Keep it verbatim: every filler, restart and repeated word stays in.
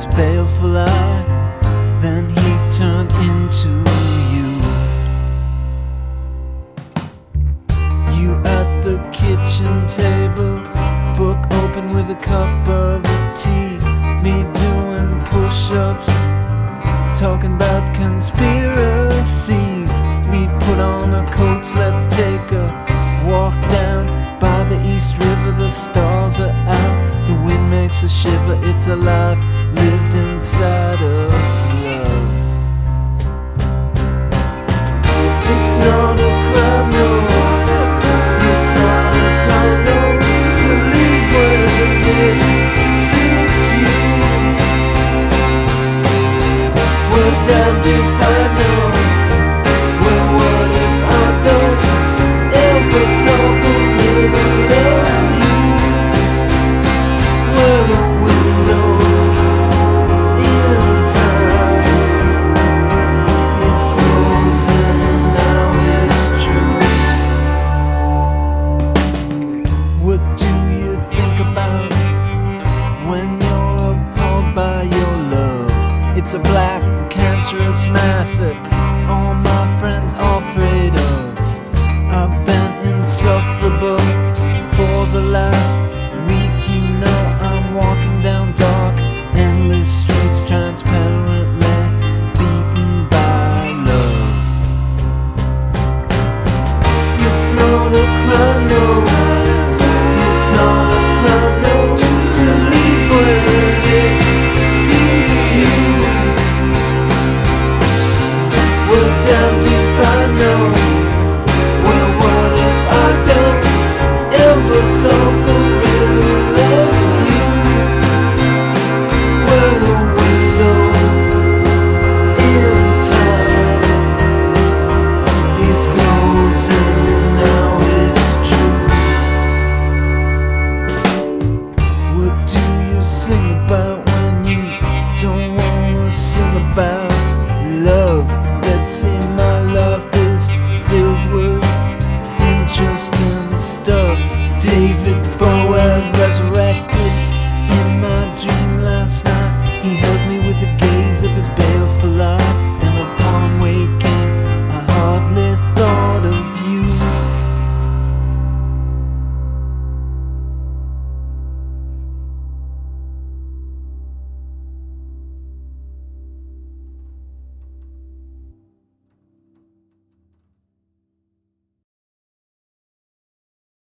his baleful eye, then he turned into you. You at the kitchen table, book open with a cup of tea, me doing push-ups, talking about conspiracies. We put on our coats, let's take a walk down by the East River. The stars are out, the wind makes a shiver. It's a life lived inside of love. It's not a crime, no. It's not a crime, no, to leave when it suits you. Well, damned if I know. Well, what if I don't ever solve the riddle of you? Well, a window in time is closing, now it's true. What do you think about when you're appalled by your love? It's a black cancerous mass that